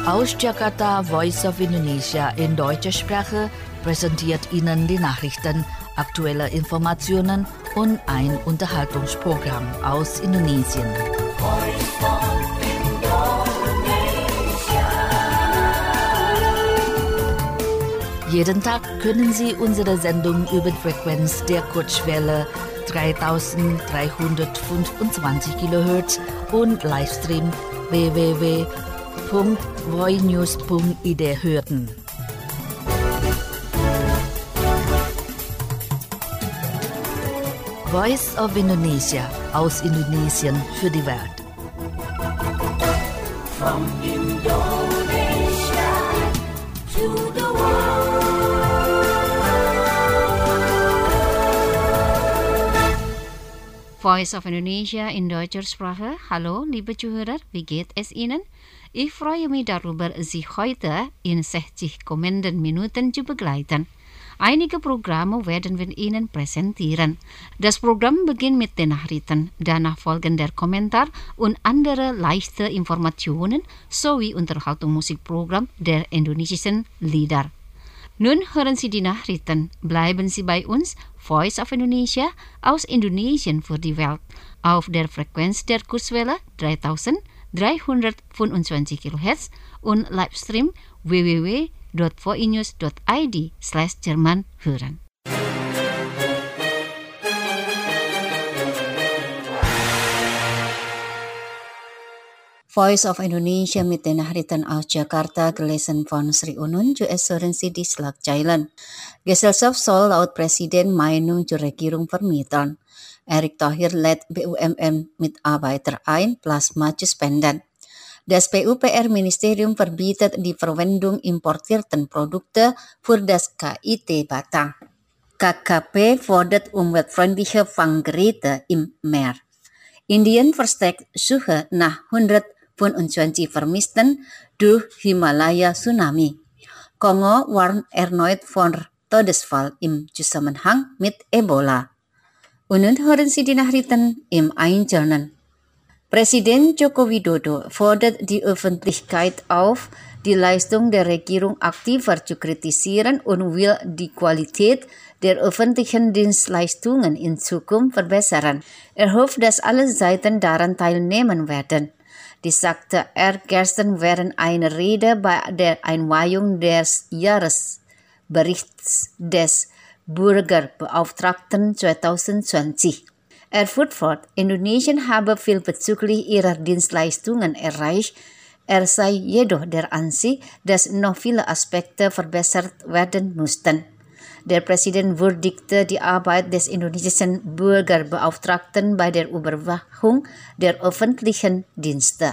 Aus Jakarta, Voice of Indonesia in deutscher Sprache präsentiert Ihnen die Nachrichten, aktuelle Informationen und ein Unterhaltungsprogramm aus Indonesien. Jeden Tag können Sie unsere Sendung über die Frequenz der Kurzwelle 3325 kHz und Livestream www.voinews.id hören. Voice of Indonesia aus Indonesien für die Welt. From Indonesia to the world. Voice of Indonesia in deutscher Sprache. Hallo, liebe Zuhörer, wie geht es Ihnen? Ich freue mich darüber, Sie heute in 60 kommenden Minuten zu begleiten. Einige Programme werden wir Ihnen präsentieren. Das Programm beginnt mit den Nachrichten, danach folgen der Kommentar und andere leichte Informationen sowie Unterhaltungsmusikprogramm der indonesischen Lieder. Nun hören Sie die Nachrichten. Bleiben Sie bei uns, Voice of Indonesia aus Indonesien für die Welt, auf der Frequenz der Kurzwelle 3325 kHz und Livestream www.voinews.id/Jerman hören. Voice of Indonesia mit den Nachrichten aus Jakarta, gelesen von Sri Unun, US hören Sie die Schlagzeilen. Gesellschaft soll laut Presiden Meinung zur Regierung vermitteln. Erick Thohir lädt BUMN-Mitarbeiter ein, Plasma zu spenden. Das PUPR-Ministerium verbietet die Verwendung importierten Produkte für das KIT Batang. KKP fordert umweltfreundliche Fanggeräte im Meer. Indien verstärkt Suche nach 125 Vermissten durch Himalaya-Tsunami. Kongo warnt erneut vor Todesfall im Zusammenhang mit Ebola. Und nun hören Sie die Nachrichten im Einzelnen. Präsident Joko Widodo fordert die Öffentlichkeit auf, die Leistung der Regierung aktiver zu kritisieren und will die Qualität der öffentlichen Dienstleistungen in Zukunft verbessern. Er hofft, dass alle Seiten daran teilnehmen werden. Dies sagte er gestern während einer Rede bei der Einweihung des Jahresberichts des Bürgerbeauftragten 2020. Er fuhr fort, Indonesien habe viel bezüglich ihrer Dienstleistungen erreicht. Er sei jedoch der Ansicht, dass noch viele Aspekte verbessert werden mussten. Der Präsident würdigte die Arbeit des indonesischen Bürgerbeauftragten bei der Überwachung der öffentlichen Dienste.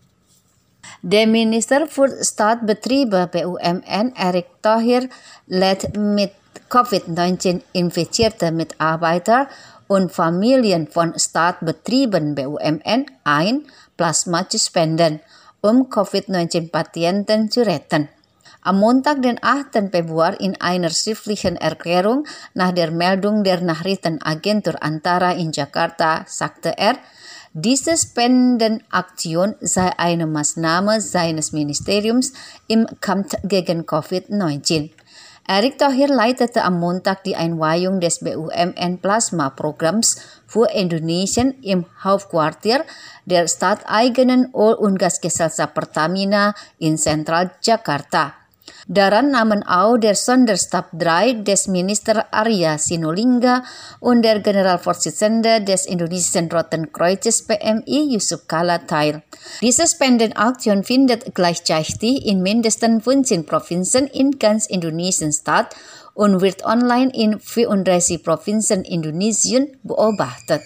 Der Minister für Staatsbetriebe BUMN, Erick Thohir, lädt mit COVID-19 infizierte Mitarbeiter und Familien von Staatsbetrieben BUMN ein, Plasma zu spenden, um COVID-19-Patienten zu retten. Am Montag, den 8. Februar, in einer schriftlichen Erklärung nach der Meldung der Nachrichtenagentur Antara in Jakarta, sagte er, diese Spendenaktion sei eine Maßnahme seines Ministeriums im Kampf gegen COVID-19. Erick Thohir leitete am Montag die Einweihung des BUMN-Plasma-Programms für Indonesien im Hauptquartier der stadteigenen Öl- und Gasgesellschaft Pertamina in Zentral Jakarta. Daran nahmen auch der Sonderstab 3 des Minister Arya Sinulinga und der Generalvorsitzende des Indonesischen Roten Kreuzes PMI Yusuf Kala teil. Diese Spendenaktion findet gleichzeitig in mindestens 15 Provinzen in ganz Indonesien statt und wird online in 34 Provinzen Indonesien beobachtet.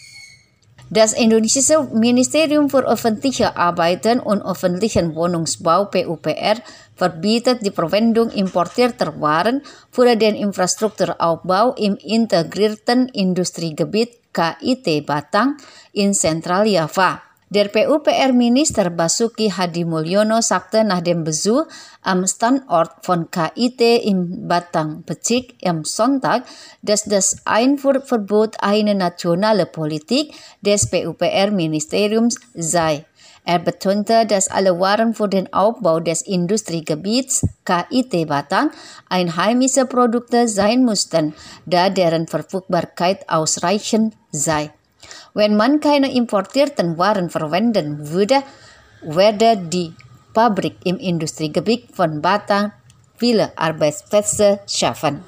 Das indonesische Ministerium für öffentliche Arbeiten und öffentlichen Wohnungsbau PUPR verbietet die Verwendung importierter Waren für den Infrastrukturaufbau im integrierten Industriegebiet KIT Batang in Zentraljava. Der PUPR-Minister Basuki Hadimulyono sagte nach dem Besuch am Standort von KIT im Batang Pecik am Sonntag, dass das Einfuhrverbot eine nationale Politik des PUPR-Ministeriums sei. betonte, dass alle Waren für den Aufbau des Industriegebiets KIT Batang einheimische Produkte sein mussten, da deren Verfügbarkeit ausreichend sei. Wenn man keine importierten Waren verwenden würde, werde die Fabrik im Industriegebiet von Batang viele Arbeitsplätze schaffen.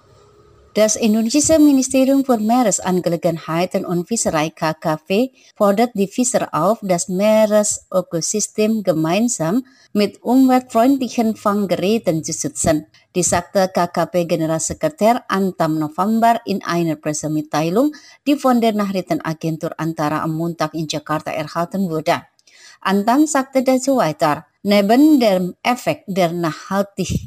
Das Indonesische Ministerium für Meeresangelegenheiten und Fischerei KKV fordert die Fischer auf, das Meeresökosystem gemeinsam mit umweltfreundlichen Fanggeräten zu schützen. Dies sagte KKP-Generalsekretär Antam November in einer Pressemitteilung, die von der Nachrichtenagentur Antara am Montag in Jakarta erhalten wurde. Antam sagte dazu weiter, neben dem Effekt der Nachhaltigkeit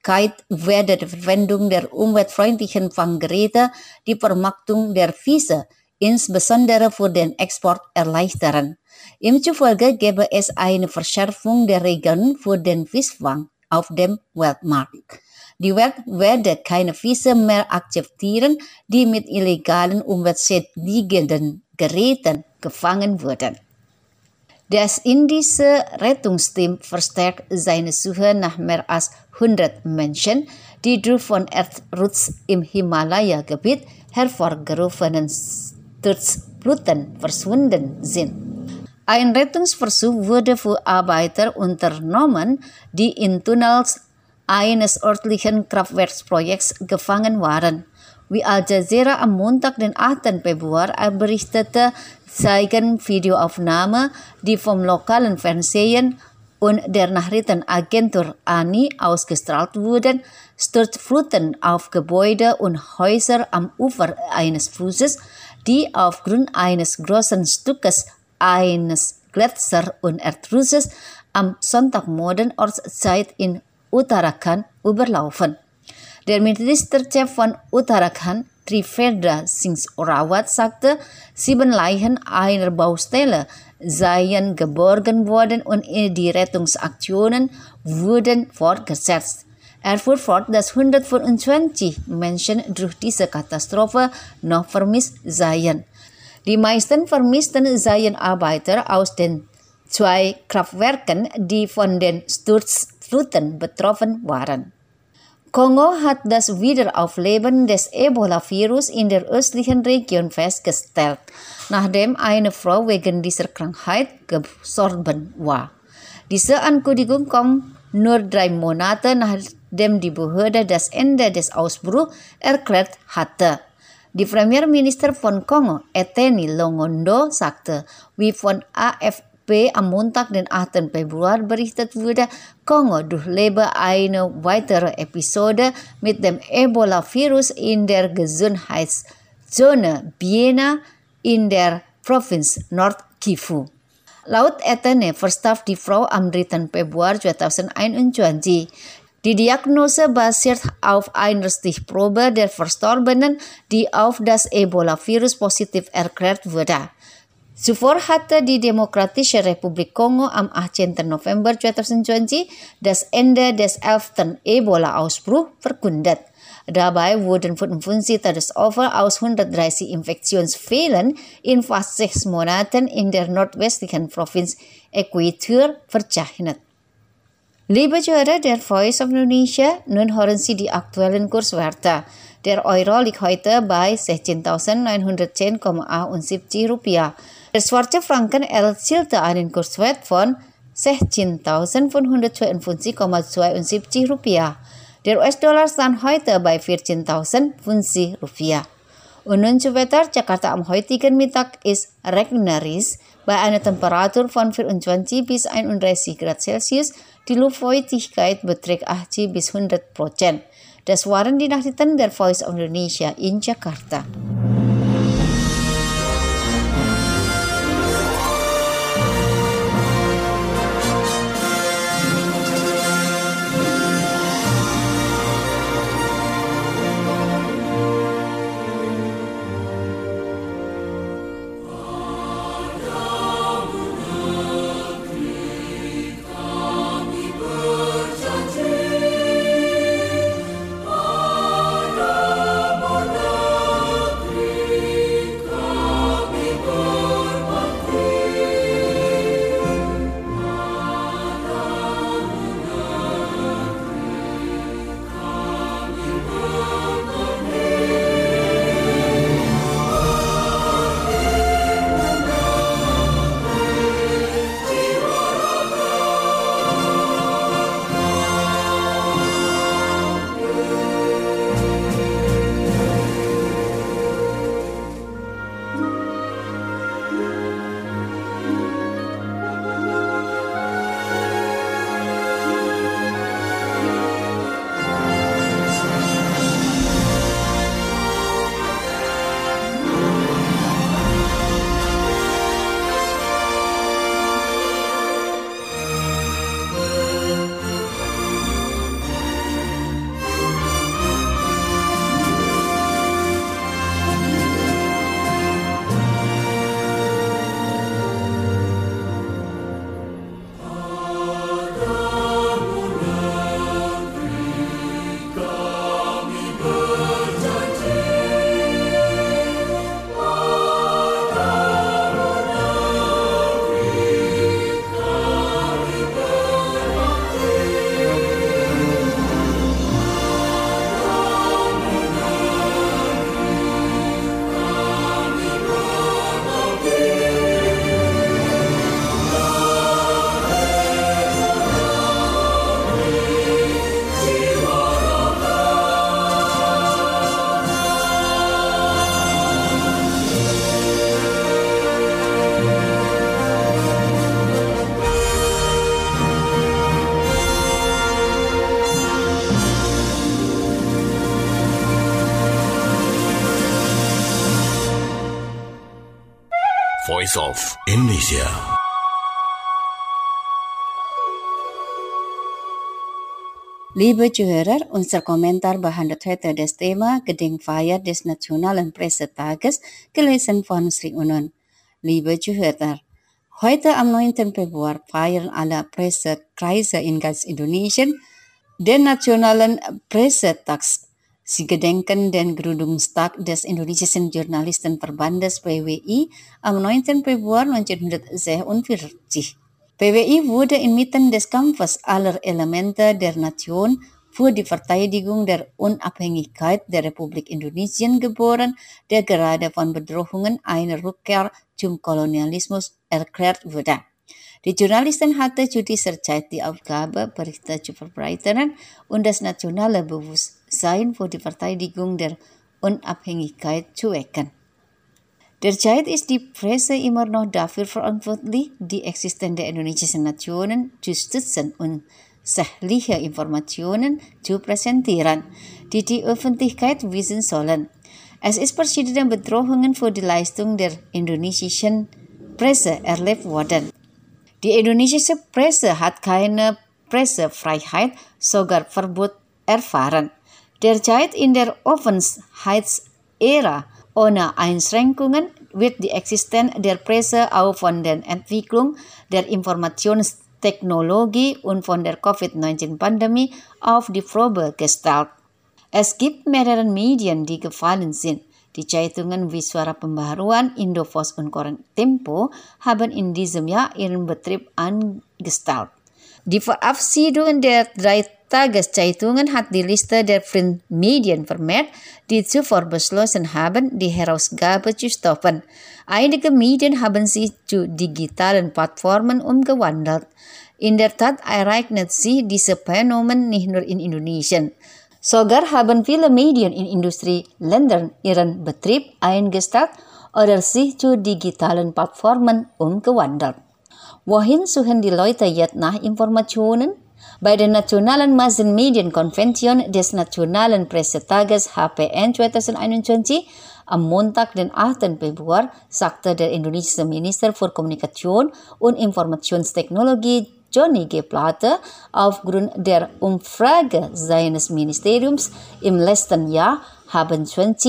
werde die Verwendung der umweltfreundlichen Fanggeräte die Vermarktung der Fische, insbesondere für den Export, erleichtern. Ihm zufolge gäbe es eine Verschärfung der Regeln für den Fischfang auf dem Weltmarkt. Die Welt werde keine Fische mehr akzeptieren, die mit illegalen umweltschädigenden Geräten gefangen wurden. Das indische Rettungsteam verstärkt seine Suche nach mehr als 100 Menschen, die durch von Erdrutsch im Himalaya-Gebiet hervorgerufenen Sturzfluten verschwunden sind. Ein Rettungsversuch wurde für Arbeiter unternommen, die in Tunnels eines örtlichen Kraftwerksprojekts gefangen waren. Wie Al Jazeera am Montag, den 8. Februar, berichtete, zeigen Videoaufnahmen, die vom lokalen Fernsehen und der Nachrichtenagentur ANI ausgestrahlt wurden, Sturzfluten auf Gebäude und Häuser am Ufer eines Flusses, die aufgrund eines großen Stückes eines Gletscher- und Erdrusches am Sonntagmorgen Ortszeit in Uttarakhand überlaufen. Der Ministerchef von Uttarakhand, Trivendra Singh Rawat, sagte, 7 Leichen einer Baustelle seien geborgen worden und die Rettungsaktionen wurden fortgesetzt. Er fuhr fort, dass 125 Menschen durch diese Katastrophe noch vermisst seien. Die meisten Vermissten seien Arbeiter aus den 2 Kraftwerken, die von den Sturzfluten betroffen waren. Kongo hat das Wiederaufleben des Ebola-Virus in der östlichen Region festgestellt, nachdem eine Frau wegen dieser Krankheit gestorben war. Diese Ankündigung kommt nur 3 Monate nachdem die Behörde das Ende des Ausbruchs erklärt hatte. Die Premierminister von Kongo, Etienne Longondo, sagte, wie von AFP am Montag, den 8. Februar, berichtet wurde, Kongo durchlebe eine weitere Episode mit dem Ebola-Virus in der Gesundheitszone Biena in der Provinz Nord-Kivu. Laut Etienne verstarb die Frau am 3. Februar 2021. Die Diagnose basiert auf einer Stichprobe der Verstorbenen, die auf das Ebola-Virus positiv erklärt wurde. Zuvor hatte die Demokratische Republik Kongo am 18. November 2020 das Ende des 11. Ebola-Ausbruchs verkündet. Dabei wurden 55 Todesopfer aus 130 Infektionsfällen in fast 6 Monaten in der nordwestlichen Provinz Equateur verzeichnet. Liebe Zuhörer der Voice of Indonesia, nun hören Sie die aktuellen Kurswerte. Der Euro liegt heute bei 16.910,71 Rupiah. Der schwarze Franken erzielte einen Kurswert von 16.552,72 Rupiah. Der US-Dollar stand heute bei 14.050 Rupiah. Und nun zu Wetter. Jakarta am heutigen Mittag ist regnerisch bei einer Temperatur von 24 bis 31 Grad Celsius. Die Luftfeuchtigkeit beträgt 80 bis 100%. Das waren die Nachrichten der Voice of Indonesia in Jakarta. Voice of Indonesia. Liebe Zuhörer, unser Kommentar behandelt heute das Thema Gedenkfeier des Nationalen Pressetages, gelesen von Sri Unun. Liebe Zuhörer, heute am 9. Februar feiern alle Pressekreise in ganz Indonesien den Nationalen Pressetag. Sie gedenken den Gründungstag des Indonesischen Journalistenverbandes PWI am 9. Februar 1946. PWI wurde inmitten des Kampfes aller Elemente der Nation für die Verteidigung der Unabhängigkeit der Republik Indonesien geboren, der gerade von Bedrohungen einer Rückkehr zum Kolonialismus erklärt wurde. Die Journalisten hatten zu dieser Zeit die Aufgabe, Berichte zu verbreiten und das nationale Bewusstsein für die Verteidigung der Unabhängigkeit zu wecken. Derzeit ist die Presse immer noch dafür verantwortlich, die Existenz der indonesischen Nationen zu stützen und sachliche Informationen zu präsentieren, die die Öffentlichkeit wissen sollen. Es ist verschiedene Bedrohungen für die Leistung der indonesischen Presse erlebt worden. Die indonesische Presse hat keine Pressefreiheit, sogar Verbot erfahren. Derzeit in der Offenheitsära ohne Einschränkungen wird die Existenz der Presse auch von der Entwicklung der Informationstechnologie und von der Covid-19-Pandemie auf die Probe gestellt. Es gibt mehrere Medien, die gefallen sind. Die Zeitungen wie Suara Pembaharuan, Indofos und Koran Tempo haben in diesem Jahr ihren Betrieb eingestellt. Die Verabschiedung der 3 Tageszeitungen hat die Liste der Printmedien vermehrt, die zuvor beschlossen haben, die Herausgabe zu stoppen. Einige Medien haben sich zu digitalen Plattformen umgewandelt. In der Tat ereignet sich dieses Phänomen nicht nur in Indonesien. Sogar haben viele Medien in Industrieländern ihren Betrieb eingestellt oder sich zu digitalen Plattformen umgewandelt. Wohin suchen die Leute jetzt nach Informationen? Bei der Nationalen Massenmedienkonvention des Nationalen Pressetages HPN 2021 am Montag, den 8. Februar, sagte der indonesische Minister für Kommunikation und Informationstechnologie Johnny G. Plate aufgrund der Umfrage seines Ministeriums im letzten Jahr haben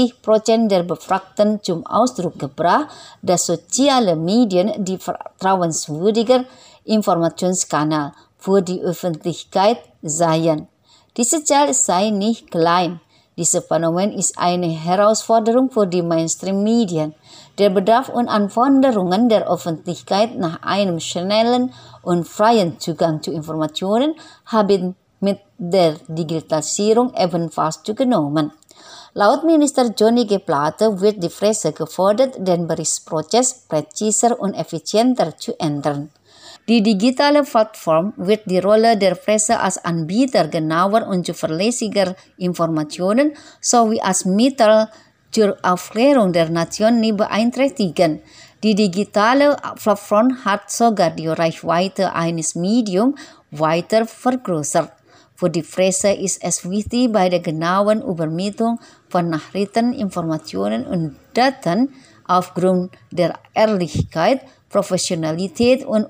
20% der Befragten zum Ausdruck gebracht, dass soziale Medien die vertrauenswürdiger Informationskanal für die Öffentlichkeit seien. Diese Zahl sei nicht klein. Dieses Phänomen ist eine Herausforderung für die Mainstream-Medien. Der Bedarf und Anforderungen der Öffentlichkeit nach einem schnellen und freien Zugang zu Informationen haben mit der Digitalisierung ebenfalls zugenommen. Laut Minister Johnny G. Plate wird die Presse gefordert, den Berichtsprozess präziser und effizienter zu ändern. Die digitale Plattform wird die Rolle der Presse als Anbieter genauer und zuverlässiger Informationen sowie als Mittel zur Aufklärung der Nation nicht beeinträchtigen. Die digitale Plattform hat sogar die Reichweite eines Mediums weiter vergrößert. Für die Presse ist es wichtig, bei der genauen Übermittlung von Nachrichten, Informationen und Daten aufgrund der Ehrlichkeit, Professionalität und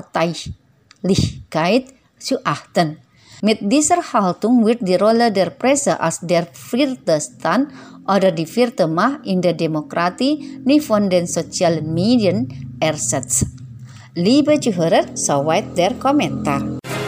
Unparteilichkeit zu achten. Mit dieser Haltung wird die Rolle der Presse als der vierte Stand oder die vierte Macht in der Demokratie nicht von den sozialen Medien ersetzt. Liebe Zuhörer, soweit der Kommentar.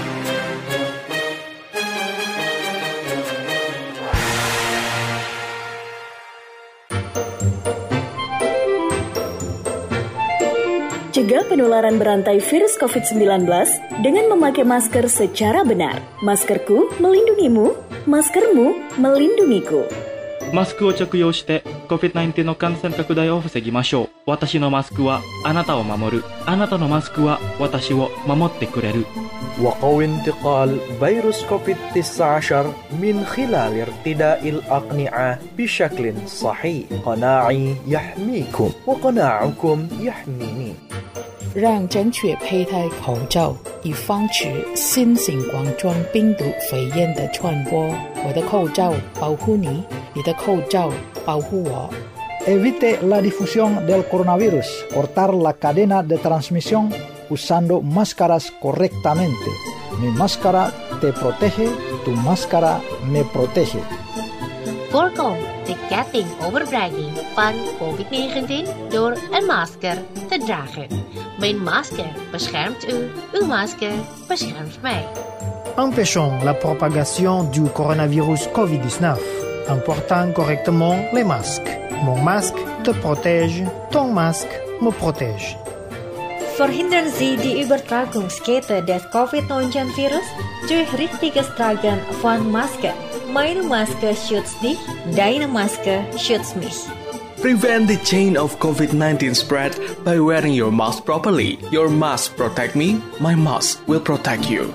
Cegah penularan berantai virus COVID-19 dengan memakai masker secara benar. Maskerku melindungimu, maskermu melindungiku. マスクを着用して COVID-19 の感染拡大を防ぎましょう。私のマスクはあなたを守る。あなたのマスクは私を守ってくれる。 وقوي انتقال فيروس كوفيد-19 من خلال ارتداء الأقنعة بشكل صحيح. قناعي يحميكم وقناعكم يحميني. 让正确佩戴口罩，以防止新型冠状病毒肺炎的传播。我的口罩保护你，你的口罩保护我。 Evite la difusión del coronavirus. Cortar la cadena de transmisión usando máscaras correctamente. Mi máscara te protege, tu máscara me protege. Voorkom de ketting overbrenging van COVID-19 door een masker te dragen. Mijn masker beschermt u, uw masker beschermt mij. Empêchons la propagation du coronavirus COVID-19 en portant correctement les masques. Mon masque te protège, ton masque me protège. Verhindern Sie die Übertragungskette des Covid-19-Virus durch richtiges Tragen von Maske. Meine Maske schützt dich, deine Maske schützt mich. Prevent the chain of COVID-19 spread by wearing your mask properly. Your mask protect me, my mask will protect you.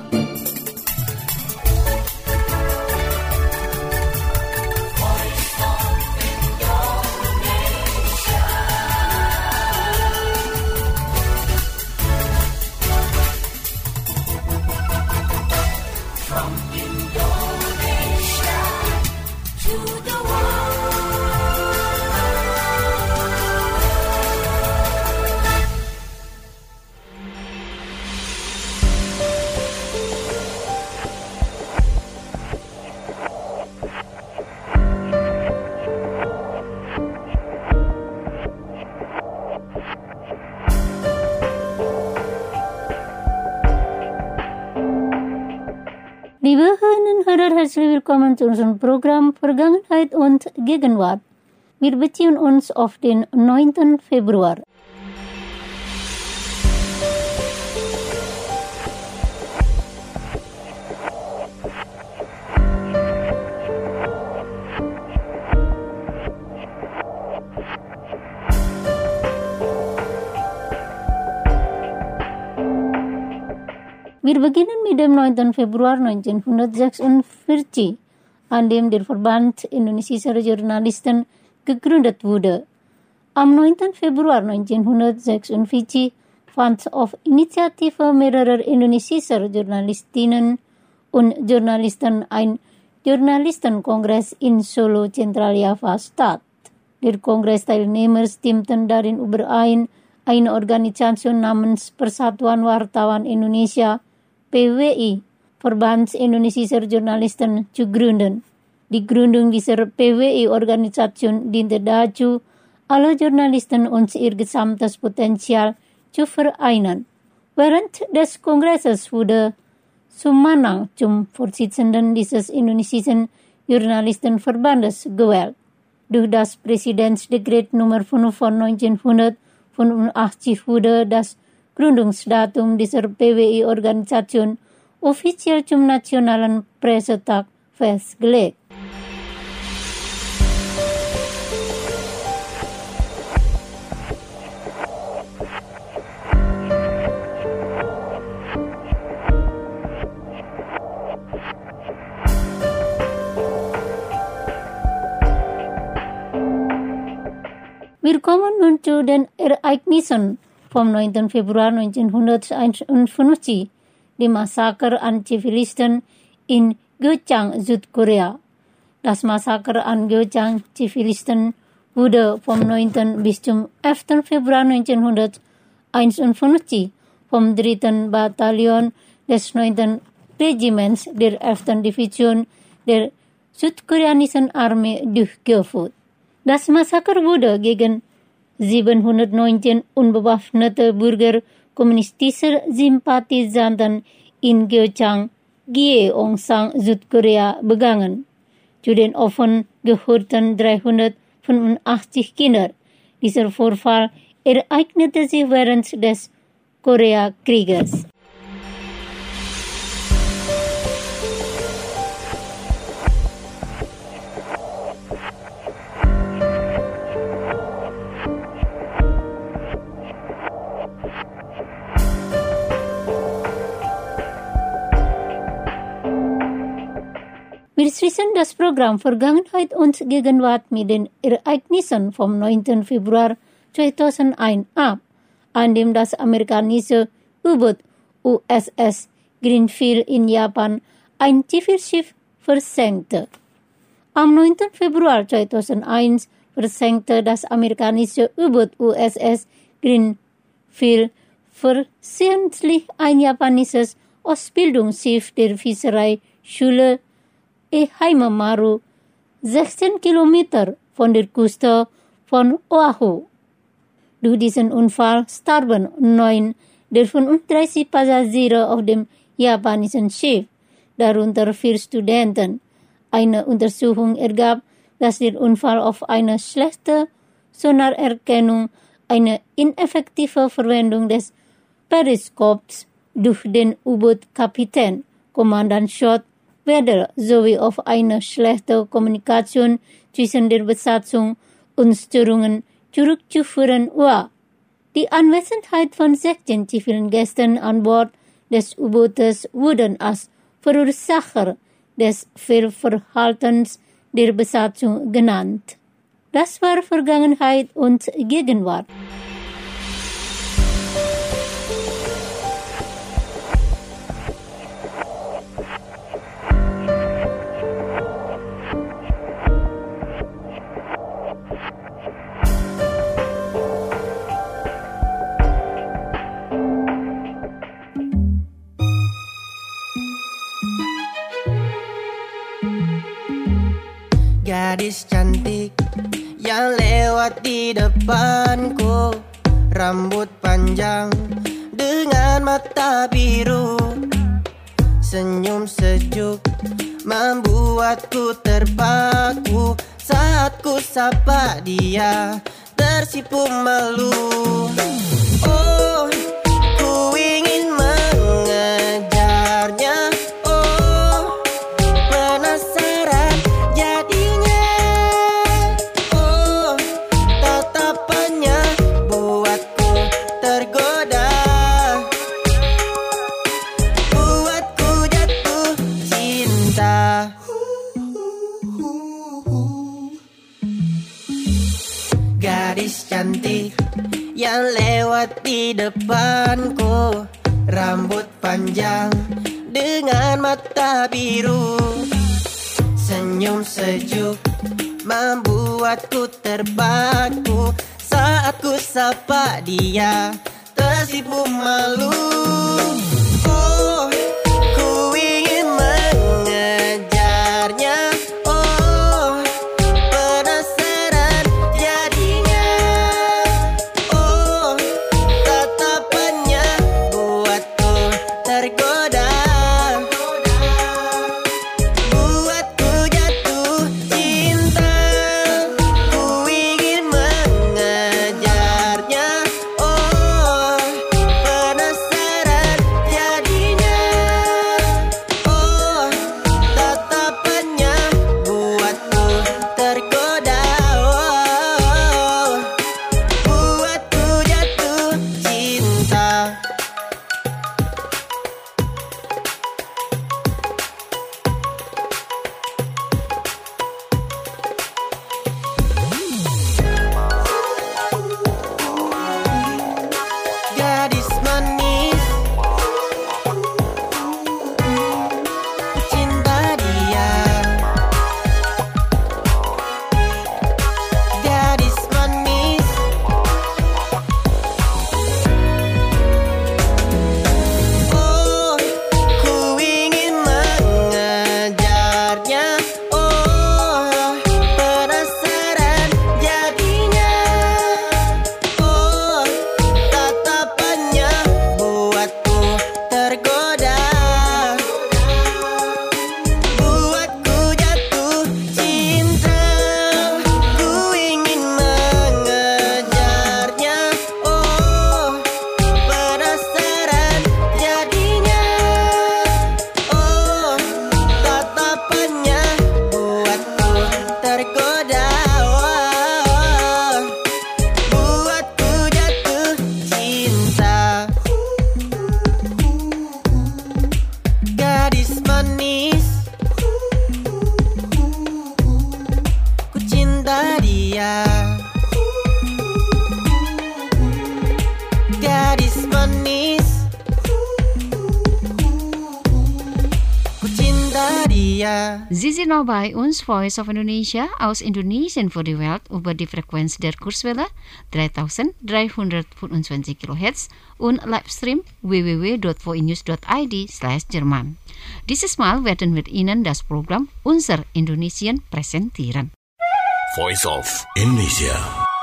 Liebe Hörerinnen und Hörer, herzlich willkommen zu unserem Programm Vergangenheit und Gegenwart. Wir beziehen uns auf den 9. Februar. Wir beginnen mit dem 9. Februar 1946, an dem der Verband indonesischer Journalisten gegründet wurde. Am 9. Februar 1946 fand auf Initiative mehrerer indonesischer Journalistinnen und Journalisten ein Journalistenkongress in Solo, Zentraljava statt. Der Kongressteilnehmer stimmten darin überein, eine Organisation namens Persatuan Wartawan Indonesia PWI, Verband indonesischer Journalisten, zu gründen. Die Gründung dieser PWI-Organisation diente dazu, alle Journalisten und ihr gesamtes Potenzial zu vereinen. Während des Kongresses wurde Sumanang zum Vorsitzenden dieses indonesischen Journalistenverbandes gewählt. Durch das Präsidentsdekret Nummer 5 von 1985 wurde das Gründungsdatum dieser PWI-Organisation offiziell zum Nationalen Pressetag festgelegt. Wir kommen nun zu den Ereignissen vom 9. Februar 1951, die Massaker an Zivilisten in Gyeongsang, Südkorea. Das Massaker an Gyeongsang-Zivilisten wurde vom 9. bis zum 11. Februar 1951 vom 3. Bataillon des 9. Regiments der 11. Division der südkoreanischen Armee durchgeführt. Das Massaker wurde gegen 719 unbewaffnete Bürger kommunistischer Sympathisanten in Gyeongsang, Gyeongsang, Südkorea begangen. Zu den Opfern gehörten 385 Kinder. Dieser Vorfall ereignete sich während des Koreakrieges. Wir schließen das Programm Vergangenheit und Gegenwart mit den Ereignissen vom 9. Februar 2001 ab, an dem das amerikanische U-Boot USS Greenfield in Japan ein Zivilschiff versenkte. Am 9. Februar 2001 versenkte das amerikanische U-Boot USS Greenfield versehentlich ein japanisches Ausbildungsschiff der Fischereischule Ehimemaru, 16 Kilometer von der Küste von Oahu. Durch diesen Unfall starben 9 der 35 Passagiere auf dem japanischen Schiff, darunter 4 Studenten. Eine Untersuchung ergab, dass der Unfall auf eine schlechte Sonarerkennung, eine ineffektive Verwendung des Periskops durch den U-Boot-Kapitän, Kommandant Schott, Weddell sowie auf eine schlechte Kommunikation zwischen der Besatzung und Störungen zurückzuführen war. Die Anwesenheit von 16 zivilen Gästen an Bord des U-Bootes wurden als Verursacher des Fehlverhaltens der Besatzung genannt. Das war Vergangenheit und Gegenwart. Gadis cantik yang lewat di depanku, rambut panjang dengan mata biru, senyum sejuk membuatku terpaku. Saat ku sapa dia tersipu malu. Oh, ku ingin mengejarnya. Oh, penasaran jadinya. Oh, tatapannya buatku tergoda, buatku jatuh cinta. Gadis cantik yang lewat di depanku, rambut panjang dengan mata biru, senyum sejuk membuatku terpaku. Saat ku sapa dia tersipu malu. Oh, ku ingin mengejarnya. Oh, penasaran jadinya. Oh, tatapannya buatku tergoda, buatku jatuh cinta. Ku ingin mengejarnya. Oh, penasaran jadinya. Oh, tatapannya buatku tergoda. Oh, buatku jatuh cinta. Gadis manis, cinta dia. Gadis manis, oh, ku ingin mengejarnya. Oh, penasaran jadinya. Oh, tatapannya buatku tergoda, buatku jatuh cinta. Ku ingin mengejarnya. Oh, penasaran jadinya. Oh, tatapannya buatku tergoda. Oh, buatku jatuh cinta. Gadis manis, ku cinta dia. Gadis manis, ku cinta dia. Daria. Sie sind noch bei uns, Voice of Indonesia, aus Indonesien für die Welt über die Frequenz der Kurzwelle 3325 kHz und Livestream www.voinews.id/Jerman. Dieses Mal werden wir Ihnen das Programm Unser Indonesien präsentieren. Voice of Indonesia.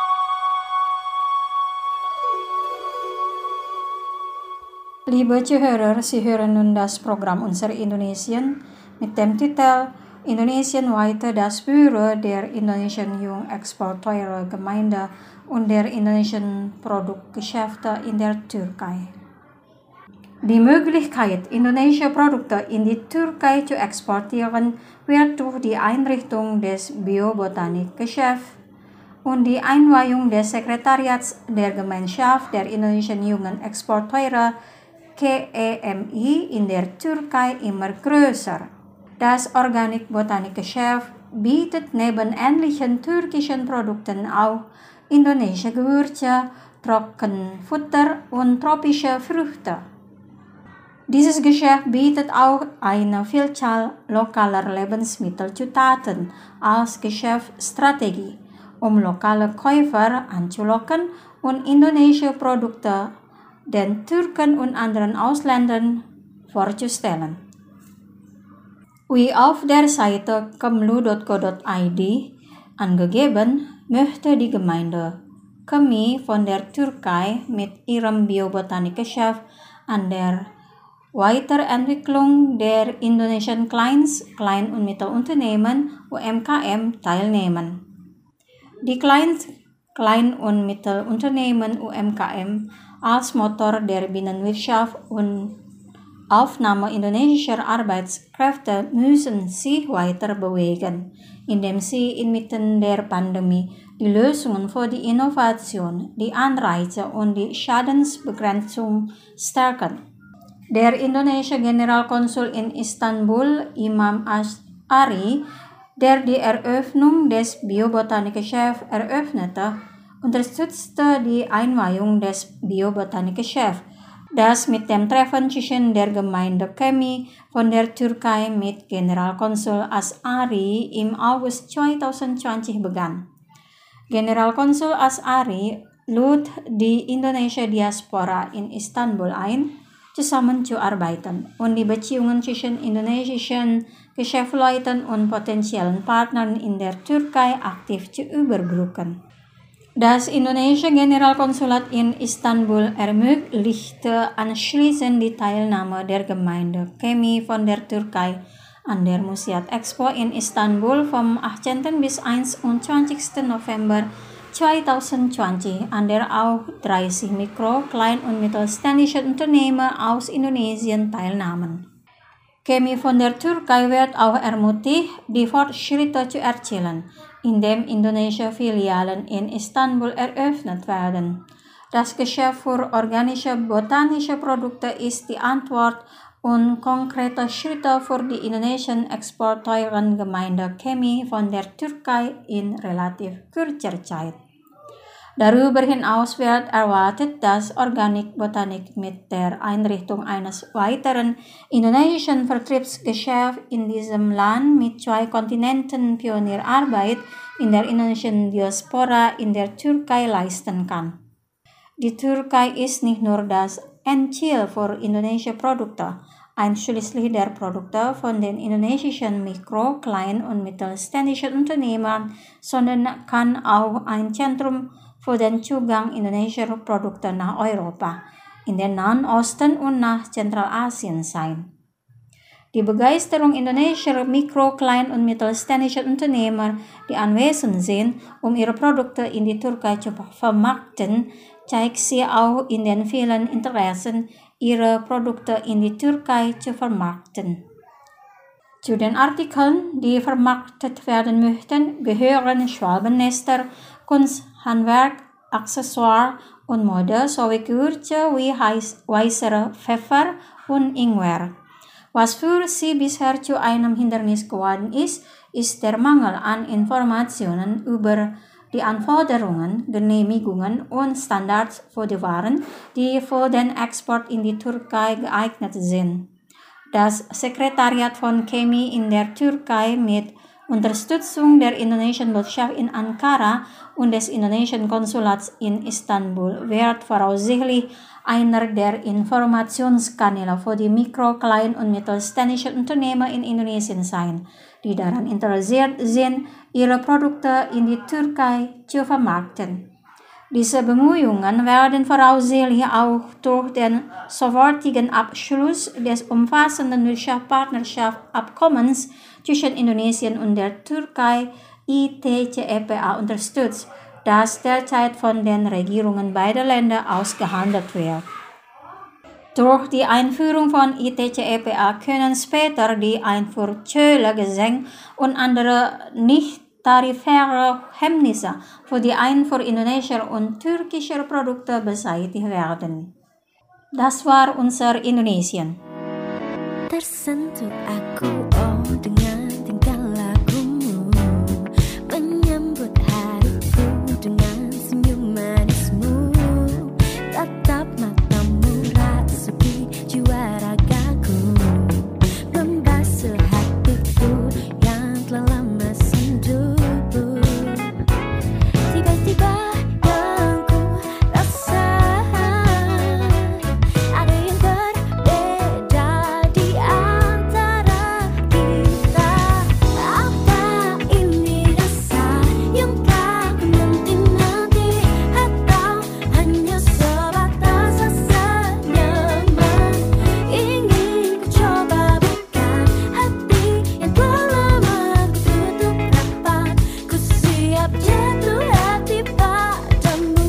Liebe Zuhörer, Sie hören nun das Programm Unser Indonesien mit dem Titel Indonesienweite das Büro der indonesischen Jungexporteure-Gemeinde und der indonesischen Produktgeschäfte in der Türkei. Die Möglichkeit, indonesische Produkte in die Türkei zu exportieren, wird durch die Einrichtung des Biobotanikgeschäfts und die Einweihung des Sekretariats der Gemeinschaft der indonesischen jungen Exporteure KEMI in der Türkei immer größer. Das Organik-Botanikgeschäft bietet neben ähnlichen türkischen Produkten auch indonesische Gewürze, Trockenfutter und tropische Früchte. Dieses Geschäft bietet auch eine Vielzahl lokaler Lebensmittelzutaten als Geschäftsstrategie, um lokale Käufer anzulocken und indonesische Produkte den Türken und anderen Ausländern vorzustellen. Wie auf der Seite kemlu.co.id angegeben, möchte die Gemeinde KEMI von der Türkei mit ihrem Biobotanikgeschäft an der Weiterentwicklung der indonesischen Klein- und Mittelunternehmen UMKM teilnehmen. Die Klein- und Mittelunternehmen UMKM als Motor der Binnenwirtschaft und Aufnahme indonesischer Arbeitskräfte müssen sich weiter bewegen, indem sie inmitten der Pandemie die Lösungen für die Innovation, die Anreize und die Schadensbegrenzung stärken. Der indonesische Generalkonsul in Istanbul, Imam Ash'ari, der die Eröffnung des Biobotanikgeschäfts eröffnete, unterstützte die Einweihung des Biobotanikgeschäfts, das mit dem Treffen zwischen der Gemeinde KEMI von der Türkei mit Generalkonsul Ash'ari im August 2020 begann. Generalkonsul Ash'ari lud die indonesische Diaspora in Istanbul ein, zusammenzuarbeiten und die Beziehungen zwischen indonesischen Geschäftsleuten und potenziellen Partnern in der Türkei aktiv zu überbrücken. Das indonesische Generalkonsulat in Istanbul ermöglichte anschließend die Teilnahme der Gemeinde KEMI von der Türkei an der Musiat Expo in Istanbul vom 18. bis 21. November 2020, an der auch 30 Mikro-, Klein- und Mittelständische Unternehmer aus Indonesien teilnahmen. KEMI von der Türkei wird auch ermutigt, die Fortschritte zu erzählen, indem indonesische Filialen in Istanbul eröffnet werden. Das Geschäft für organische botanische Produkte ist die Antwort und konkrete Schritte für die indonesischen Exporteurengemeinde KEMI von der Türkei in relativ kurzer Zeit. Darüber hinaus wird erwartet, dass Organik-Botanik mit der Einrichtung eines weiteren indonesischen Vertriebsgeschäfts in diesem Land mit 2 Kontinenten Pionierarbeit in der indonesischen Diaspora in der Türkei leisten kann. Die Türkei ist nicht nur das Endziel für indonesische Produkte, einschließlich der Produkte von den indonesischen Mikro-, Klein- und Mittelständischen Unternehmern, sondern kann auch ein Zentrum für den Zugang indonesischer Produkte nach Europa, in den Nahen Osten und nach Zentralasien sein. Die Begeisterung indonesischer Mikro-, Klein- und Mittelständischer Unternehmer, die anwesend sind, um ihre Produkte in die Türkei zu vermarkten, zeigt sich auch in den vielen Interessen, ihre Produkte in die Türkei zu vermarkten. Zu den Artikeln, die vermarktet werden möchten, gehören Schwalbennester, Kunsthandwerk, Accessoire und Mode sowie Gewürze wie weißer Pfeffer und Ingwer. Was für sie bisher zu einem Hindernis geworden ist, ist der Mangel an Informationen über die Anforderungen, Genehmigungen und Standards für die Waren, die für den Export in die Türkei geeignet sind. Das Sekretariat von Chemie in der Türkei mit Unterstützung der indonesischen Botschaft in Ankara und des indonesischen Konsulats in Istanbul wird voraussichtlich einer der Informationskanäle für die Mikro-, Klein- und mittelständischen Unternehmer in Indonesien sein, die daran interessiert sind, ihre Produkte in die Türkei zu vermarkten. Diese Bemühungen werden voraussichtlich auch durch den sofortigen Abschluss des umfassenden Wirtschaftspartnerschaftsabkommens zwischen Indonesien und der Türkei ITCEPA unterstützt, das derzeit von den Regierungen beider Länder ausgehandelt wird. Durch die Einführung von ITCEPA können später die Einfuhrzölle gesenkt und andere nicht-tarifäre Hemmnisse für die Einfuhr indonesischer und türkischer Produkte beseitigt werden. Das war unser Indonesien. Tersentuh aku dengan tingkah lakumu, menyambut hariku dengan senyum manismu, tatap matamu rasuki jiwa ragaku, membasuh hatiku yang telah lama sendu. Tiba-tiba yang ku rasa ada yang berbeda di antara kita. Apa ini rasa yang tak menanti-nanti, atau hanya sebatas rasa nyaman? Ingin ku coba bukan hati yang telah lama ku tutup rapat. Ku siap jatuh hati padamu.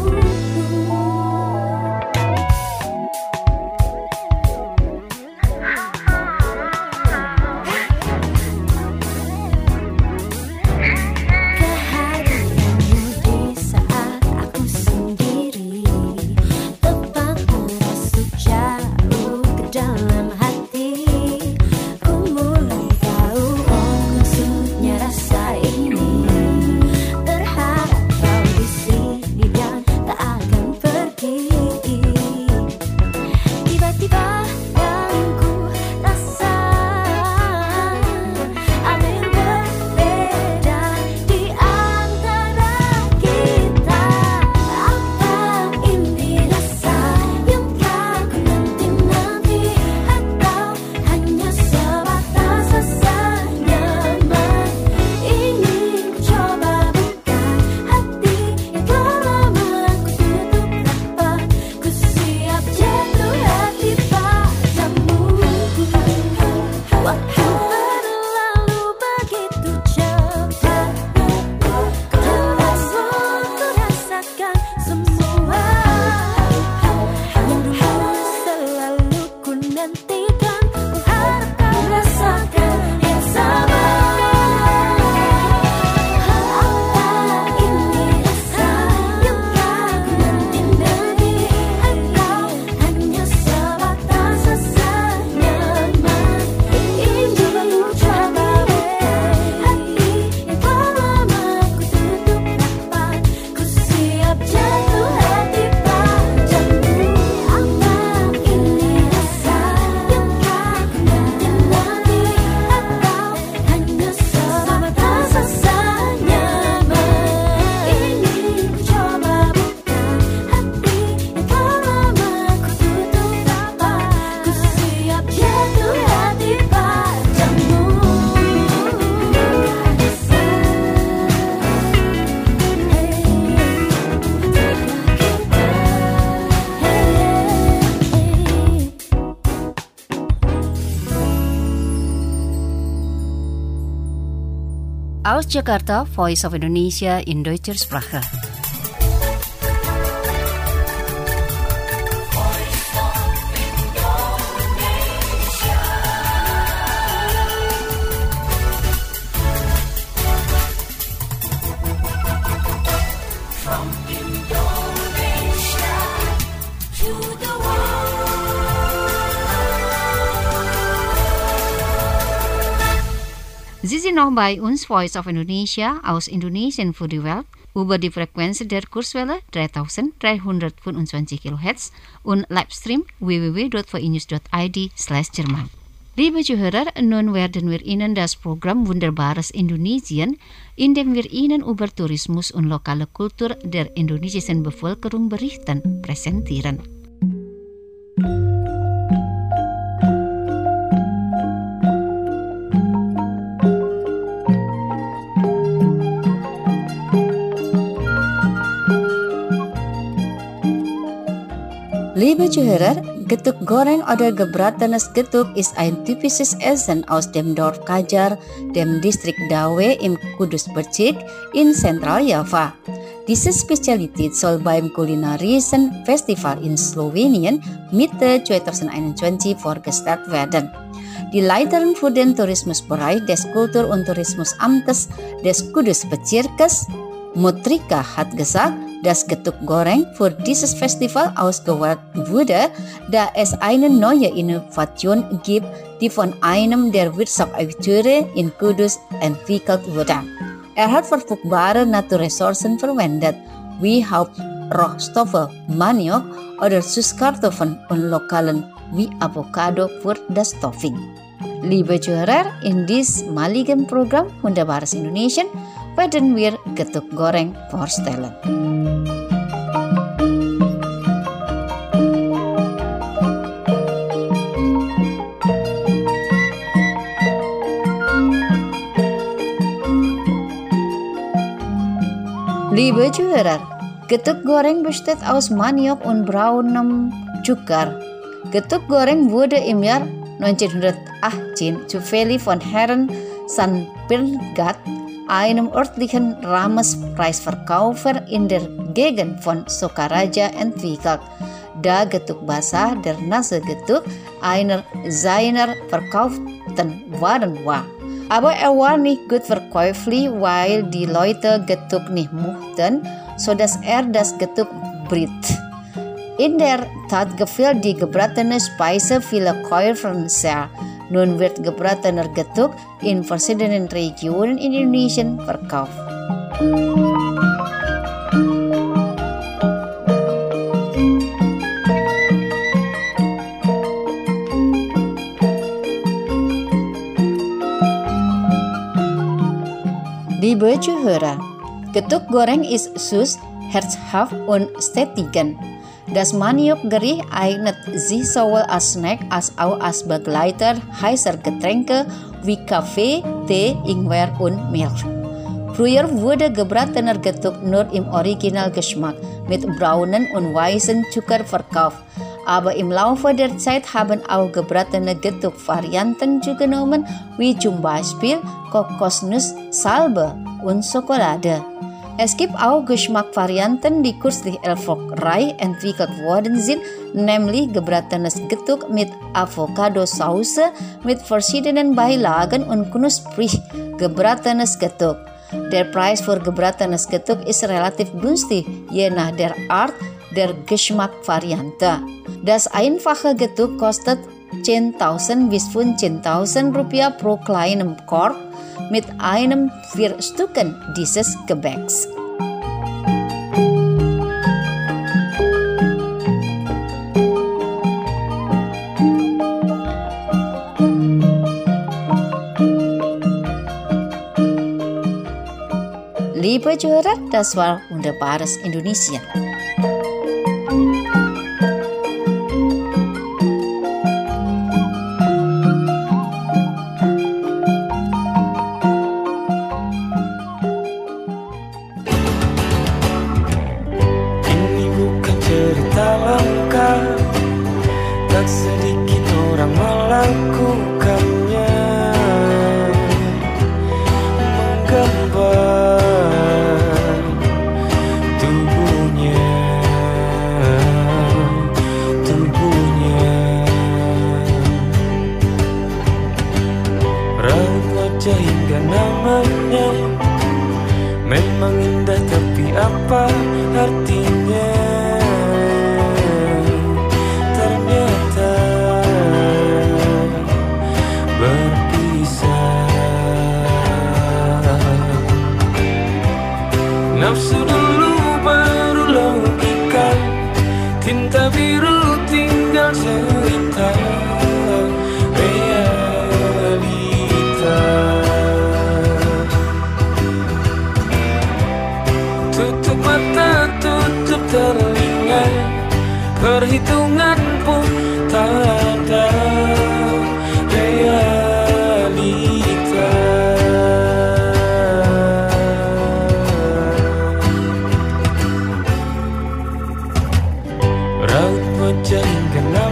Kehadiranmu di saat aku sendiri tepat merasuk jauh ke dalam hati. Ku mulai tahu maksudnya rasa ini. Berharap kau di sini dan tak akan pergi. Tiba-tiba yang ku rasa ada yang berbeda di antara kita. Apa ini rasa yang tak ku nanti-nanti, atau hanya sebatas rasa nyaman? Ingin ku coba bukan hati yang telah lama ku tutup rapat. Ku siap jatuh hati padamu. Waktu berlalu begitu cepat, terasa ku rasakan semua yang dulu selalu ku nantikan. Ku harap kau rasakan yang sama. Apa ini rasa yang tak ku nanti-nanti, atau hanya sebatas rasa nyaman? Ingin ku coba bukan hati yang telah lama ku tutup rapat. Ku siap jatuh hati padamu. Apa ini rasa yang tak ku nanti-nanti, atau hanya sebatas rasa nyaman? Ingin ku coba bukan hati yang telah lama ku tutup rapat. Ku siap jatuh hati padamu. Aus Jakarta, Voice of Indonesia in Deutscher Sprache. From Indonesia to the Sie sind noch bei uns, Voice of Indonesia, aus Indonesien für die Welt, über die Frequenz der Kurzwelle 3325 kHz und Livestream www.voinews.id/Jerman. Liebe Zuhörer, nun werden wir Ihnen das Programm Wunderbares Indonesien, in dem wir Ihnen über Tourismus und lokale Kultur der indonesischen Bevölkerung berichten, präsentieren. Liebe Zuhörer, getuk goreng oder gebratenes getuk ist ein typisches Essen aus dem Dorf Kajar, dem Distrikt Dawe im Kudusbezirk in Zentraljava. Diese Spezialität soll beim kulinarischen Festival in Slowenien Mitte 2021 vorgestellt werden. Die Leiterin für den Tourismusbereich des Kultur- und Tourismusamtes des Kudusbezirkes, Mutrika, hat gesagt, dass Getuk Goreng für dieses Festival ausgewählt wurde, da es eine neue Innovation gibt, die von einem der Wirtschaftsakteure in Kudus entwickelt wurde. Er hat verfügbare Naturressourcen verwendet, wie Hauptrohstoffe, Maniok oder Süßkartoffeln und lokalen wie Avocado für das Topping. Liebe Zuhörer, in diesem maligen Programm Wunderbares Indonesien werden wir Getuk Goreng vorstellen. Liebe Zuhörer, Getuk Goreng besteht aus Maniok und braunem Zucker. Getuk Goreng wurde im Jahr 1918 zufällig von Herrn Sanpirgat, einem örtlichen Ramespreisverkäufer in der Gegend von Sokaraja, entwickelt, da Getuk basah der Nase Getuk einer seiner verkauften Waren war. Aber er war nicht gut verkäuflich, weil die Leute Getuk nicht mochten, sodass er das Getuk briet. In der Tat gefiel die gebratene Speise viele Käufern sehr. Nun wird gebratener Getuk in verschiedenen Regionen in Indonesia verkauft. Liebe Zuhörer, Getuk Goreng ist süß, herzhaft und sättigend. Das Maniok-Gericht eignet sich sowohl als Snack als auch als Begleiter heißer Getränke wie Kaffee, Tee, Ingwer und Milch. Früher wurde gebratener Getuk nur im Originalgeschmack mit braunen und weißen Zucker verkauft. Aber im Laufe der Zeit haben auch gebratene Getuk-Varianten zugenommen, wie zum Beispiel Kokosnuss, Salbe und Schokolade. Es gibt auch Geschmacksvarianten, die kürzlich erfolgreich entwickelt worden sind, nämlich gebratenes Getuk mit Avocado-Sauce mit verschiedenen Beilagen und knusprig gebratenes Getuk. Der Preis für gebratenes Getuk ist relativ günstig, je nach der Art der Geschmacksvariante. Das einfache Getuk kostet 10.000 bis 15.000 Rupiah pro kleinem Korb mit einem 4 Stücken dieses Gebäcks. Liebe Zuhörer, das war Wunderbares Indonesien. Tak sedikit orang melakukannya, menggambar tubuhnya, raut wajah hingga namanya memang indah, tapi apa artinya? Ternyata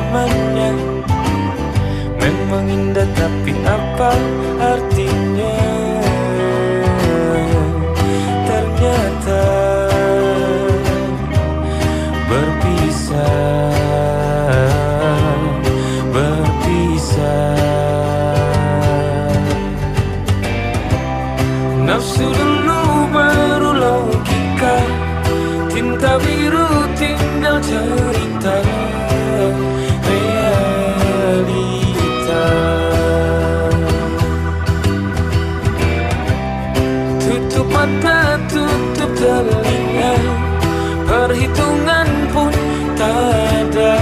namanya. Memang indah tapi apa artinya? Ternyata berpisah. Nafsu dulu baru logika, tinta biru tinggal cerita realita. Tutup mata, tutup telinga, perhitungan pun tak ada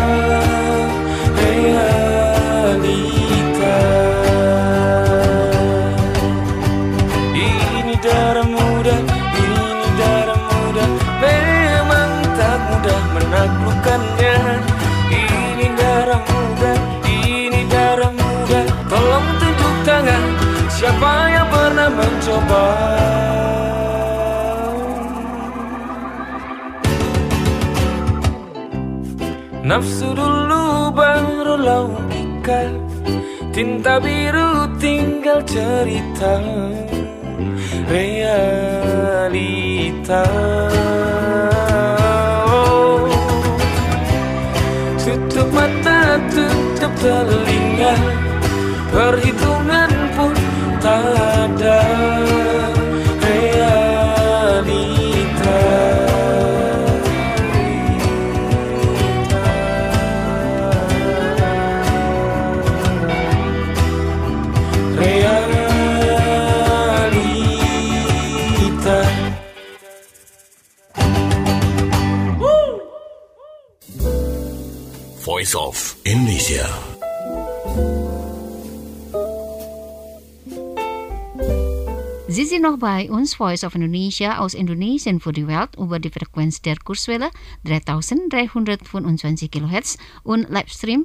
realita. Ini darah muda, memang tak mudah menaklukkannya. Ini darah muda, tolong tunjuk tangan siapa yang pernah mencoba. Nafsu dulu baru logika, tinta biru tinggal cerita realita. Tutup mata, tutup telinga, perhitungan pun tak ada realita. Voice of Indonesia. Sie sind noch bei uns, Voice of Indonesia aus Indonesien für die Welt über die Frequenz der Kurzwelle 3325 kHz und Livestream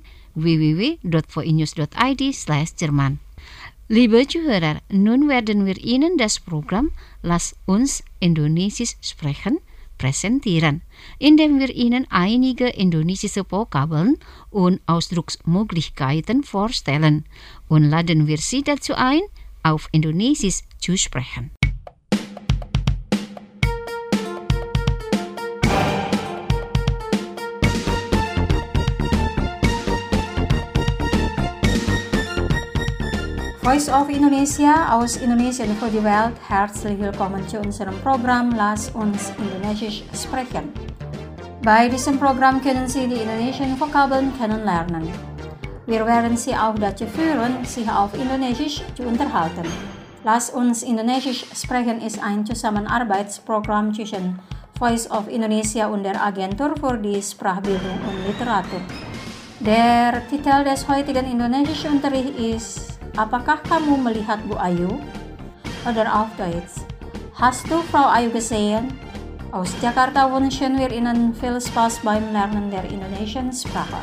www.voinews.id/Jerman. Liebe Zuhörer, nun werden wir Ihnen das Programm Lass uns Indonesisch sprechen präsentieren, indem wir Ihnen einige indonesische Vokabeln und Ausdrucksmöglichkeiten vorstellen und laden wir Sie dazu ein, auf Indonesisch zu sprechen. Voice of Indonesia aus Indonesien für die Welt, herzlich willkommen zu unserem Programm Lass uns Indonesisch sprechen. Bei diesem Programm können Sie die indonesischen Vokabeln kennenlernen. Wir werden Sie auch dazu führen, sich auf Indonesisch zu unterhalten. Lass uns Indonesisch sprechen ist ein Zusammenarbeitsprogramm zwischen Voice of Indonesia und der Agentur für die Sprachbildung und Literatur. Der Titel des heutigen indonesischischen Unterrichts ist Apakah kamu melihat Bu Ayu? Oder auf Deutsch, Hast du Frau Ayu gesehen? Aus Jakarta wünschen wir Ihnen viel Spaß beim Lernen der indonesischen Sprache.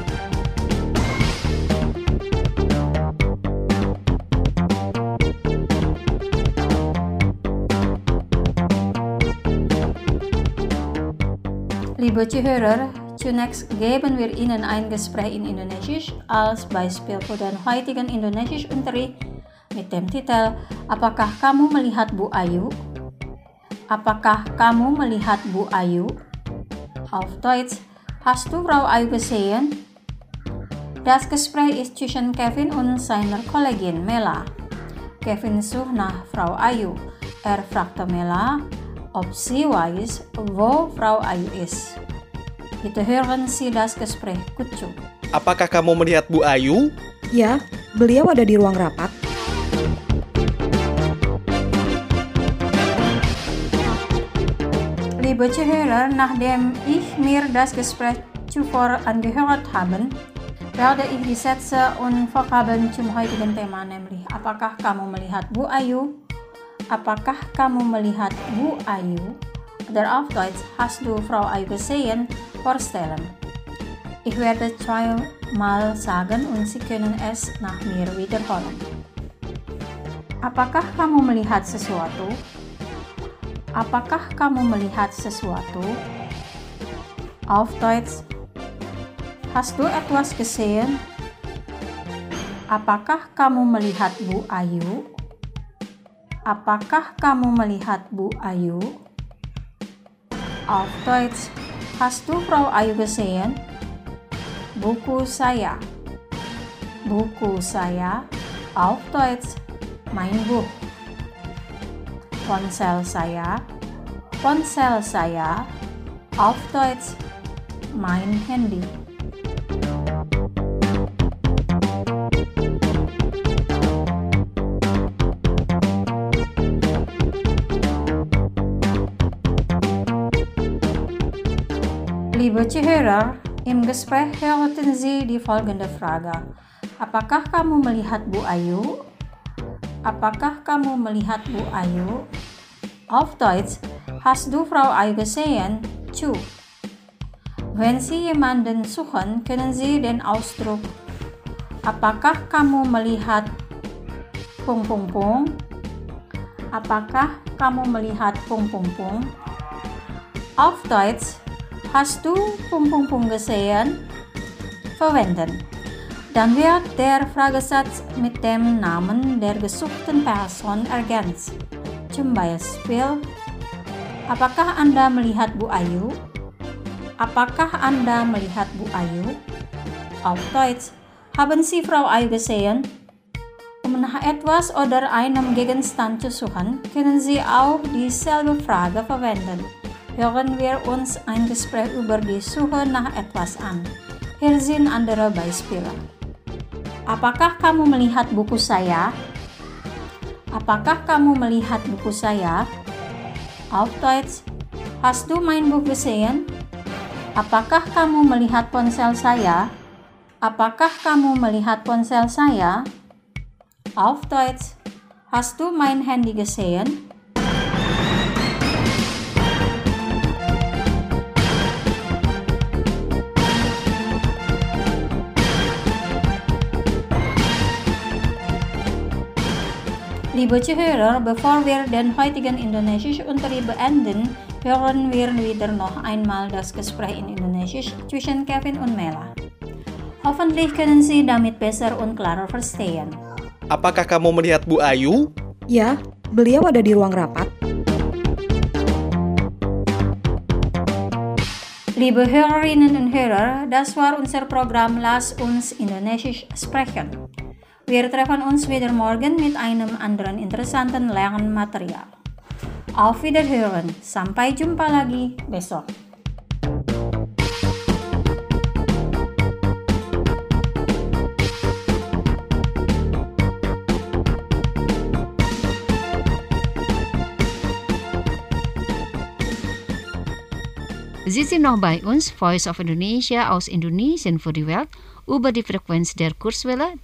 Liebe Zuhörer, zunächst geben wir Ihnen ein Gespräch in Indonesisch als Beispiel für den heutigen Indonesischunterricht mit dem Titel Apakah kamu melihat Bu Ayu? Apakah kamu melihat Bu Ayu? Auf Deutsch, Hast du Frau Ayu gesehen? Das Gespräch ist zwischen Kevin und seiner Kollegin Mela. Kevin sucht nach Frau Ayu. Er fragte Mela, ob sie weiß, wo Frau Ayu ist. Bitte hören Sie das Gespräch gut zu. Apakah kamu melihat Bu Ayu? Ya, beliau ada di ruang rapat. Liebe Zuhörer, nachdem ich mir das Gespräch zuvor angehört habe, werde ich die Sätze und Vokabeln zum heutigen Thema, nämlich Apakah kamu melihat Bu Ayu? Apakah kamu melihat Bu Ayu? Oder auf Deutsch, Hast du Frau Ayu gesehen? Vorstellen. Ich werde zweimal sagen und Sie können es nach mir wiederholen. Apakah kamu melihat sesuatu? Apakah kamu melihat sesuatu? Auf Deutsch, Hast du etwas gesehen? Apakah kamu melihat Bu Ayu? Apakah kamu melihat Bu Ayu? Auf Deutsch, hast du Frau Ayu gesehen? Buku saya. Buku saya. Auf Deutsch, mein Buch. Ponsel saya. Ponsel saya. Auf Deutsch, mein Handy. Liebe Zuhörer, im Gespräch hörten Sie die folgende Frage. Apakah kamu melihat Bu Ayu? Apakah kamu melihat Bu Ayu? Auf Deutsch, hast du Frau Ayu gesehen? Zu. Wenn Sie jemanden suchen, können Sie den Ausdruck apakah kamu melihat ... Apakah kamu melihat ... Auf Deutsch, hast du ... gesehen? Verwenden. Dann wird der Fragesatz mit dem Namen der gesuchten Person ergänzt. Zum Beispiel, apakah Anda melihat Bu Ayu? Apakah Anda melihat Bu Ayu? Auf Deutsch, haben Sie Frau Ayu gesehen? Um nach etwas oder einem Gegenstand zu suchen, können Sie auch dieselbe Frage verwenden. Hören wir uns ein Gespräch über die Suche nach etwas an. Hier sind andere Beispiele. Apakah kamu melihat buku saya? Apakah kamu melihat buku saya? Auf Deutsch, hast du mein Buch gesehen? Apakah kamu melihat ponsel saya? Apakah kamu melihat ponsel saya? Auf Deutsch, hast du mein Handy gesehen? Liebe Zuhörer, bevor wir den heutigen Indonesisch-Unterricht beenden, hören wir wieder noch einmal das Gespräch in Indonesisch zwischen Kevin und Mela. Hoffentlich können Sie damit besser und klarer verstehen. Apakah kamu melihat Bu Ayu? Ya, beliau ada di ruang rapat. Liebe Hörerinnen und Hörer, das war unser Programm Lass uns Indonesisch sprechen. Wir treffen uns wieder morgen mit einem anderen interessanten Lernmaterial. Auf Wiederhören, sampai jumpa lagi besok. Sie sind noch bei uns, Voice of Indonesia aus Indonesien für die Welt, über die Frequenz der Kurzwelle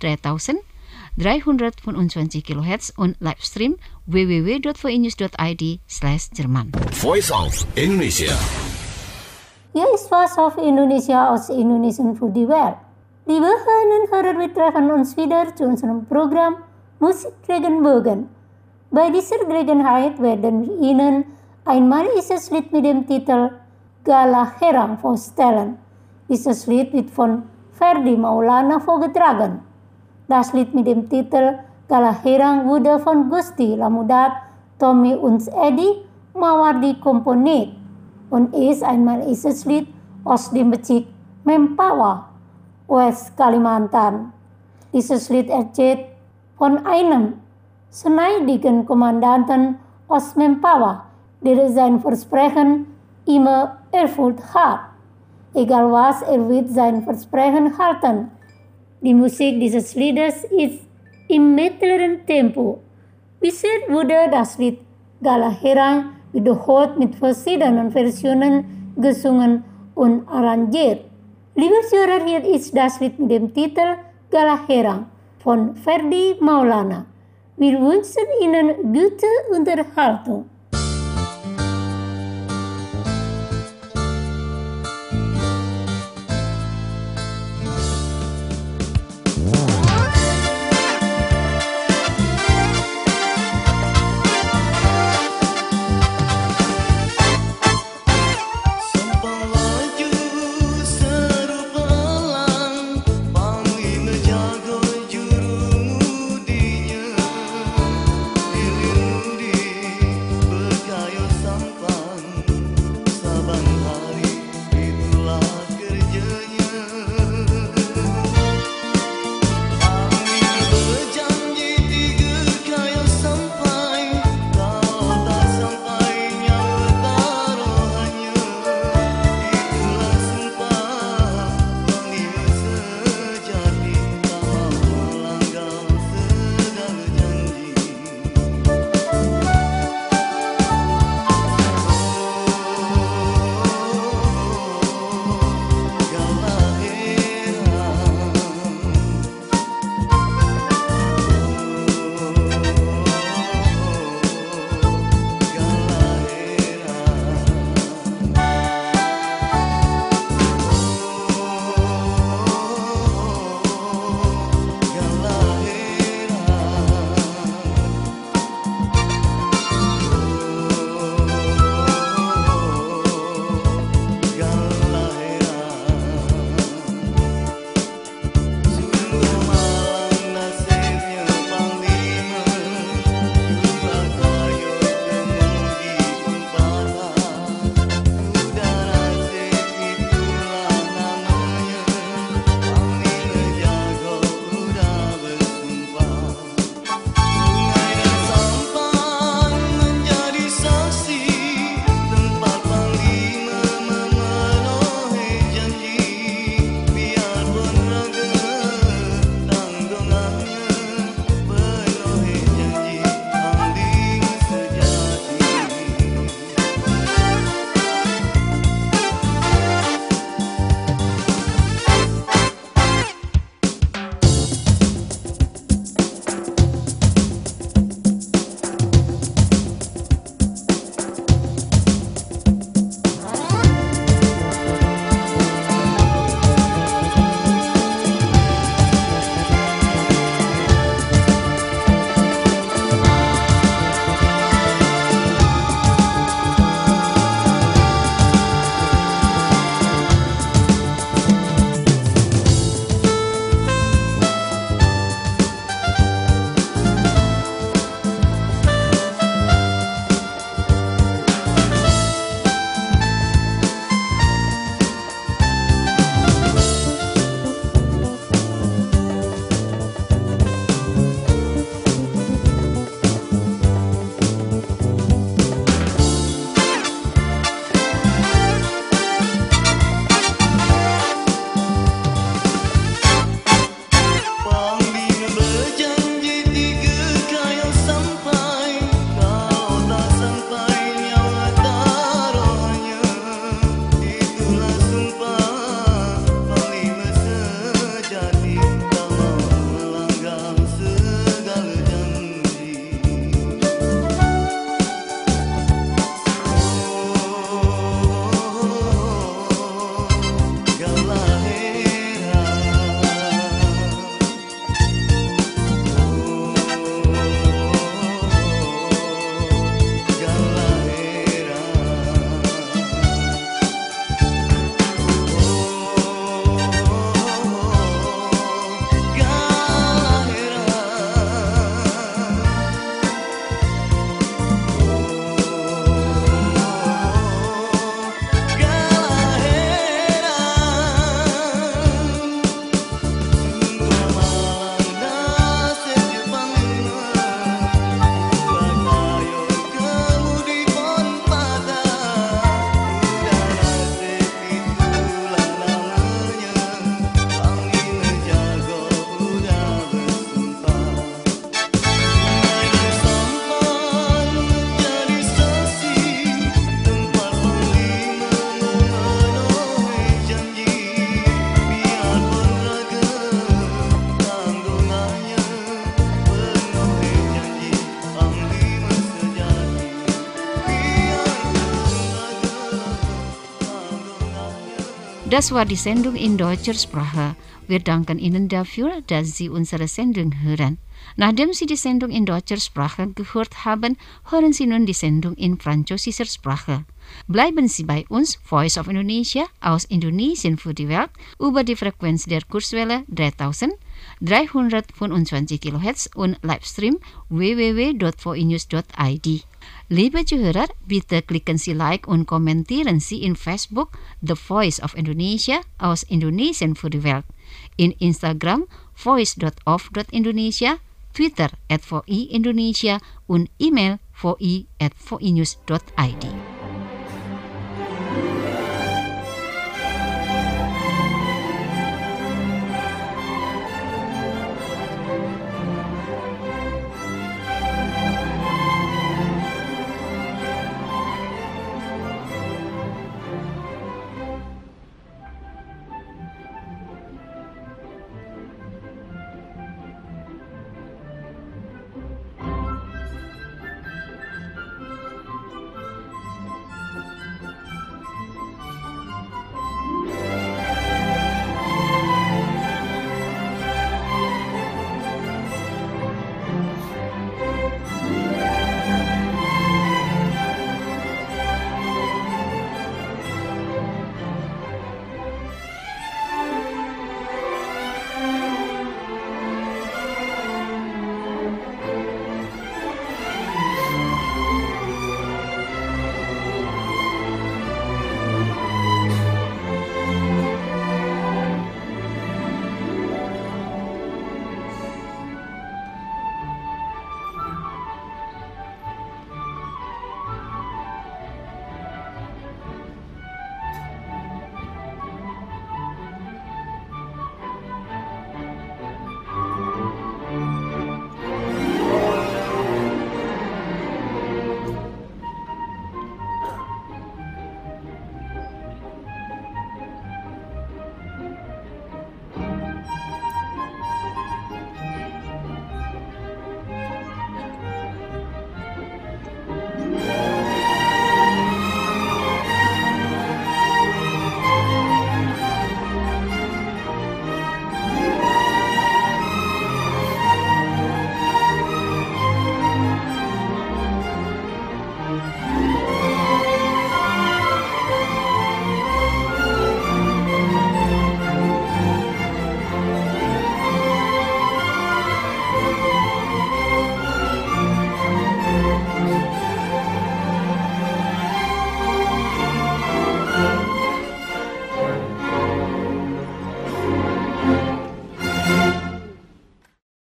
3325 kHz und Livestream www.voinews.id/Jerman. Voice of Indonesia. Hier ist Voice of Indonesia aus Indonesien für die Welt. Liebe Hörerinnen und Hörer, wir treffen uns wieder zu unserem Programm Musik Regenbogen. Bei dieser Gelegenheit werden wir Ihnen ein malaysiisches Lied mit dem Titel Galah Herang vorstellen. Dieses Lied wird von Ferdi Maulana vorgetragen. Das Lied mit dem Titel Galah Herang wurde von Gusti Lamudat, Tommy und Eddie Mawardi komponiert und ist ein malaysiisches Lied aus dem Bezirk Mempawah, West Kalimantan. Dieses Lied erzählt von einem schneidigen Kommandanten aus Mempawah, der sein Versprechen immer erfüllt hat. Egal was, wird sein Versprechen halten. Die Musik dieses Liedes ist im mittleren Tempo. Bisher wurde das Lied Galah Herang wiederholt mit verschiedenen Versionen gesungen und arrangiert. Liebe Zuhörer, hier ist das Lied mit dem Titel Galah Herang von Ferdi Maulana. Wir wünschen Ihnen gute Unterhaltung. Seru pelaju serupa Das war die Sendung in deutscher Sprache. Wir danken Ihnen dafür, dass Sie unsere Sendung hören. Nachdem Sie die Sendung in deutscher Sprache gehört haben, hören Sie nun die Sendung in französischer Sprache. Bleiben Sie bei uns, Voice of Indonesia, aus Indonesien für die Welt, über die Frequenz der Kurzwelle 3325 kHz und Livestream www.voinews.id. Liebe Zuhörer, bitte klicken Sie Like und kommentieren Sie in Facebook The Voice of Indonesia aus Indonesien für die Welt, in Instagram voice.of.indonesia, Twitter @VOI Indonesia und E-Mail voi@voinews.id.